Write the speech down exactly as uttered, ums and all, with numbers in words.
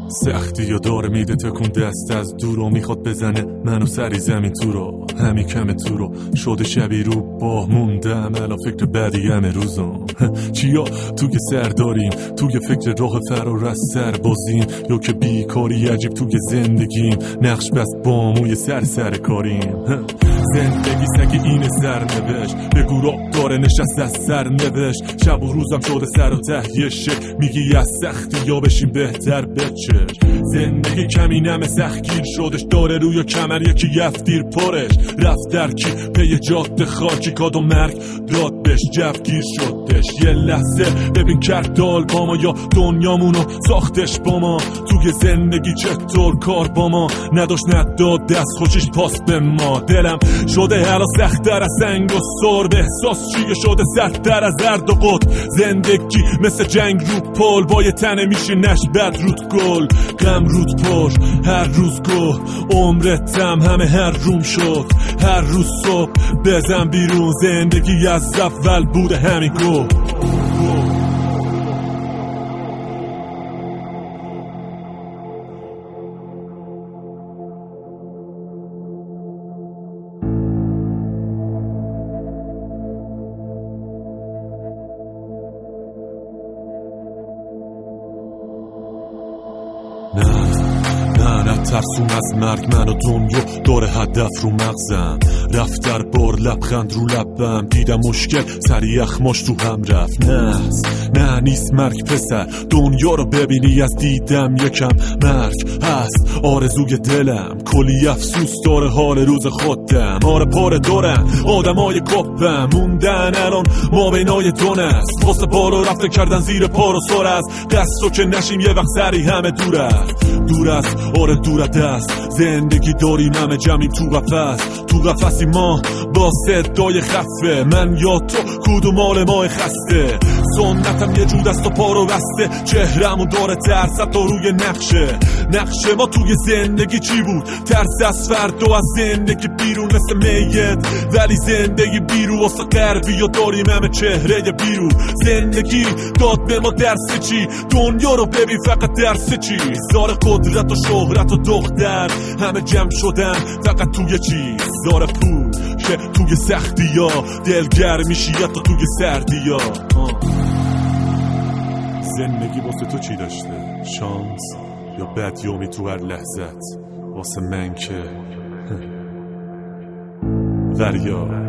سختی یا داره میده تکون دست از دور و میخواد بزنه منو سری زمین تو رو، همین کم تو رو شده شبی رو با موندم الان فکر بدی همه روزم. چیا تو که سر داریم تو که فکر راه فرار از سر بازیم، یا که بیکاری عجیب تو که زندگیم نقش بس با موی سر سر کاریم. زندگی سگ این سر نوشت بگو را داره نشست از سر نوشت، شب و روزم شده سر و ته شک میگی از سختی یا بشین بهتر بچه. زندگی کمی نمه سختگیر شدش داره روی کمر یکی یفتیر پرش رفت در کی پی جاده خاکی کاد و مرگ داد بهش جفگیر شدش. یه لحظه ببین کرد دال با ما یا دنیامونو ساختش با ما، توی زندگی چطور کار با ما نداشت نداد دست خوشش پاس به ما. دلم شده حالا سخت‌تر از سنگ و سرب، احساس چیه شده سخت‌تر از زرد و قط. زندگی مثل جنگ رو پل با یه تنه میشه نش بد رود گل، غم رود پر هر روز گل عمرتم همه هر روم شد. هر روز صبح بزن بیرون زندگی از اول بوده همین گل. نه نه ترسون از مرگ من و دنیا داره هدف رو مغزم، رفت در بار لبخند رو لبم دیدم مشکل سریع اخماش تو هم رفت. نه نه نیست مرگ پسر دنیا رو ببینی از دیدم یکم مرگ هست آرزوی دلم، کلی افسوس داره حال روز خودم. آره پاره دارم آدمای کپم موندن الان ما بینای دون است، واسه بالا رفته کردن زیر پا رو سر از قصد که نشیم یه وقت سری همه دور است دور است آره دور دست. زندگی داریم همه جمعیم تو قفس تو قفسی ما با صدای خفه من یا تو کدوم مال ما خسته. سنتم یه جود است و پا رو بسته چهرمون داره ترس تا روی نقشه نقشه ما توی زندگی چی بود؟ ترس از فردا از زندگی بیرون مثل میت، ولی زندگی بیرون واسه غربی یا داریم همه چهره بیرون. زندگی داد به ما درس چی؟ دنیا رو ببین فقط درس چی؟ زار قدرت و شهرت و دختر همه جمع شدن فقط توی چی؟ زار پول که توی سختی ها دلگر میشی یا تو توی سردی ها. زندگی واسه تو چی داشته؟ شانس یا بدیومی تو هر لحظت؟ واسه من که وریا